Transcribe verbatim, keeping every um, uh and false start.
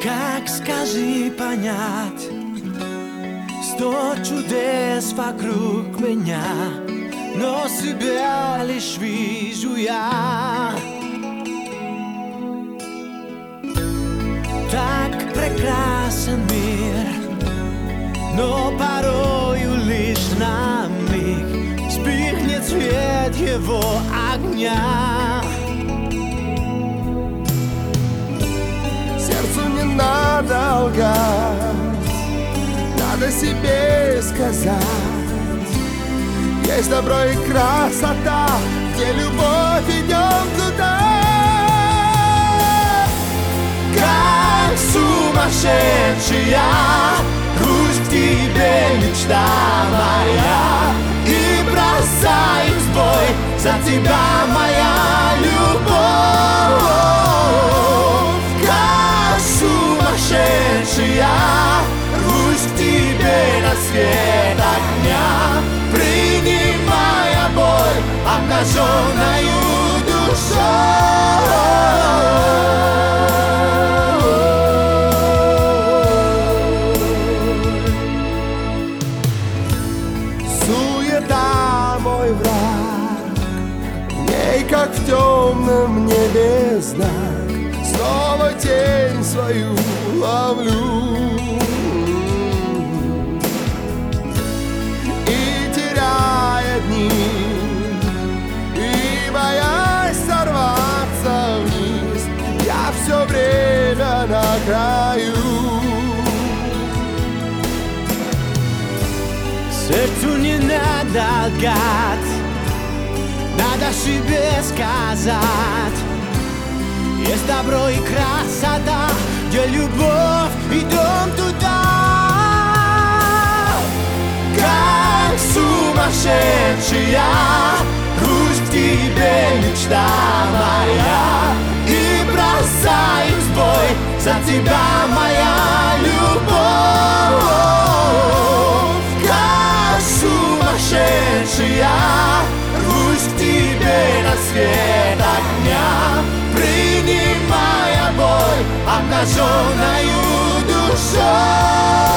Как, скажи, понять сто чудес вокруг меня, но себя лишь вижу я. Так прекрасен мир, но порою лишь на миг вспыхнет свет его огня. Сердцу не надо лгать, надо себе сказать: есть добро и красота, где любовь, идем туда. Как сумасшедшая, русь к тебе, мечта моя, и бросаюсь в бой за тебя, моя любовь. Как сумасшедшая, русь к тебе на свет огня, принимая боль, обнаженную душой. Суета мой враг, в ней, как в темном небе знак, снова тень свою ловлю. И теряя дни, и боясь сорваться вниз, я все время на краю. Сердцу не надо лгать, надо себе сказать: есть добро и красота, где любовь, идем туда. Как сумасшедшая, русь к тебе, мечта моя, и бросаюсь в бой за тебя, моя любовь. Как сумасшедшая, русь к тебе на свет огня, принимая боль, обнаженную душой.